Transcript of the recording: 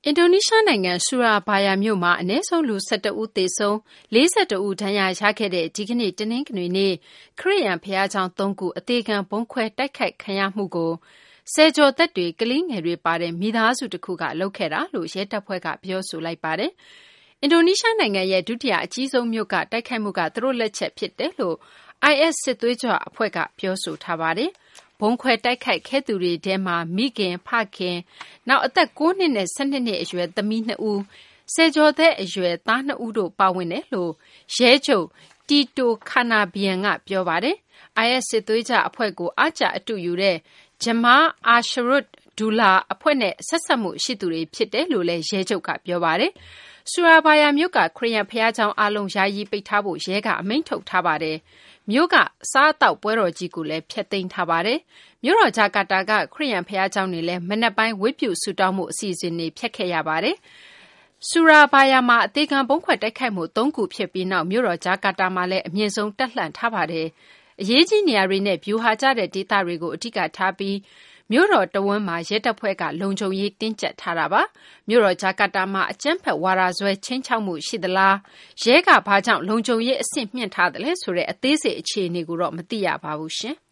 အင်ဒိုနီးရှားနိုင်ငံဆူရာဘာယာမြို့မှာအနည်းဆုံးလူ11ဦးသေဆုံး42ဦးဒဏ်ရာရခဲ့တဲ့ဒီကနေ့တနင်္ဂနွေနေ့ခရစ်ယာန်ဘုရားကျောင်း3ခုအသေးခံဘုံခွဲတိုက်ခိုက်ခံရမှုကိုဆယ်ကျော်သက်တွေကလေးငယ်တွေပါတဲ့မိသားစုတစ်ခုကလုပ်ခဲ့တာလို့ရဲတပ်ဖွဲ့ကပြောဆိုလိုက်ပါတယ်။အင်ဒိုနီးရှားနိုင်ငံရဲ့ဒုတိယအကြီးဆုံးမြို့ကတိုက်ခိုက်မှုကသူတို့လက်ချက်ဖြစ်တယ်လို့ IS စစ်သွေးကြွအဖွဲ့ကပြောဆိုထားပါတယ်။ဘုံခွဲတိုက်ခိုက်ခဲ့သူတွေထဲမှာမိခင်ဖခင်နောက်အသက်9နှစ်နဲ့12နှစ်အရွယ်သမီး2ဦးဆယ်ကျော်သက်အရွယ်သား2ဦးတို့ပါဝင်တယ်လို့ရဲချုပ်တီတိုခါနာဘီယန်ကပြောပါတယ်။ IS စစ်သွေးကြအဖွဲ့ကိုအားကျအတူယူတဲ့ဂျမားအာရှရုတ်ဒူလာအဖွဲ့နဲ့ဆက်ဆက်မှုရှိသူတွေဖြစ်တယ်လို့လည်းရဲချုပ်ကပြောပါတယ်။ဆူရာဘာယာမြို့ကခရစ်ယာန်ဘုရားကျောင်းအားလုံးယာယီပိတ်ထားဖို့ရဲကအမိန့်ထုတ်ထားပါတယ်။မြို့ကစားအသောက်ပွဲတော်ကြီးကိုလည်းဖျက်သိမ်းထားပါတယ်။မြို့တော်ဂျာကာတာကခရစ်ယာန်ဘုရားကျောင်းတွေလည်းမနက်ပိုင်းဝတ်ပြုဆုတောင်းမှုအစီအစဉ်တွေဖျက်ခဲ့ရပါတယ်။ဆူရာဘာယာမှာအသေးခံဘုံခွဲတိုက်ခိုက်မှု3ခုဖြစ်ပြီးနောက်မြို့တော်ဂျာကာတာမှာလည်းအမြင့်ဆုံးတက်လှမ်းထားပါတယ်။အရေးကြီးနေရာတွေနဲ့ဗျူဟာကျတဲ့ဒေသတွေကိုအဓိကထားပြီးမြို့တော်တဝန်းမှာရဲတပ်ဖွဲ့ကလုံခြုံရေးတင်းကျပ်ထားတာပါ။မြို့တော်ဂျာကာတာမှာအကြမ်းဖက်ဝါဒစွဲချင်းချောက်မှုရှိသလားရဲကဘာကြောင့်လုံခြုံရေးအဆင့်မြင့်ထားသလဲဆိုတဲ့အသေးစိတ်အခြေအနေကိုတော့မသိရပါဘူးရှင်။